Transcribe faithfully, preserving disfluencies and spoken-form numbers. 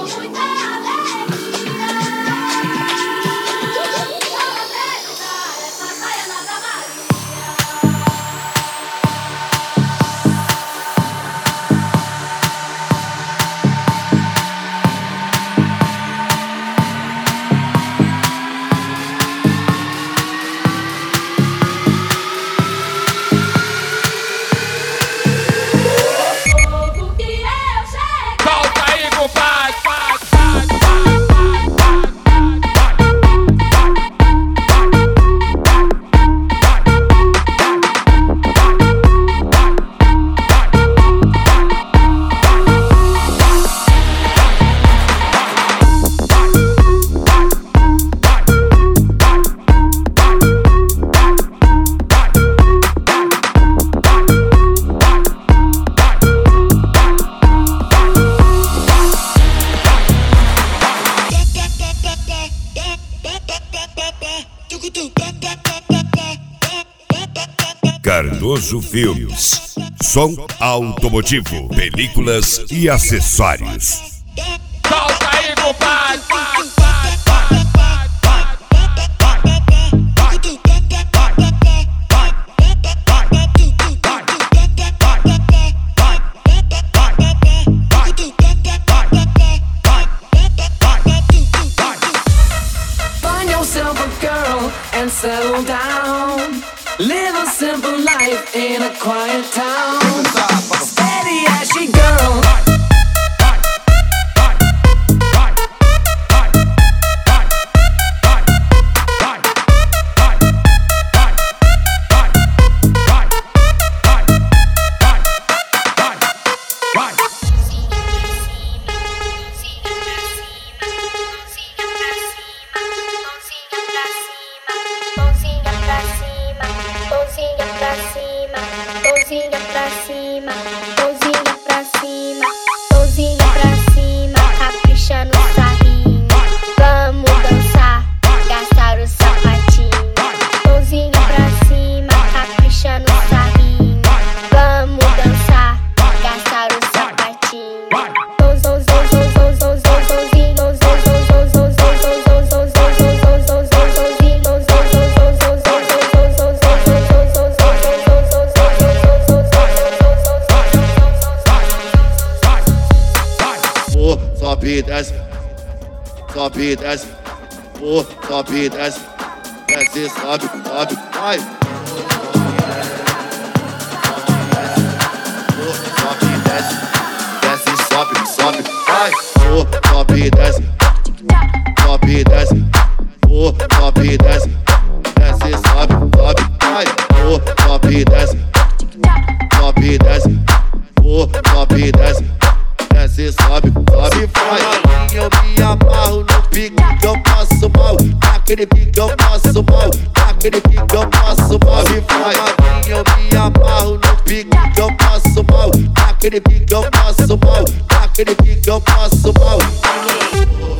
Cardoso Filmes, som automotivo, películas e acessórios. Solta aí, compadre! Find yourself a girl and settle down. Live a simple life in a quiet town. Steady as she girl. Mãozinha pra cima, mãozinha pra cima, mãozinha pra cima, capricha no sarrinho. Vamos dançar, gastar o sapatinho. Mãozinha pra cima, capricha no sarrinho. Vamos dançar, gastar o sapatinho. Sobe, desce, sobe, desce, oh, sobe, desce, desce, sobe, sobe, vai. Oh, sobe, desce, desce, sobe, sobe, vai. Oh, sobe, desce, sobe, desce, oh, sobe, desce, desce, sobe, sobe, vai. Oh, sobe, desce, sobe, desce, oh, sobe, desce. Desce, sobe, sobe, vai. Eu me amarro no pique que eu passo mal. Naquele pique eu passo mal. Naquele pique eu passo mal. E vai. Eu me amarro no pique que eu passo mal. Naquele pique eu passo mal. Naquele pique eu passo mal.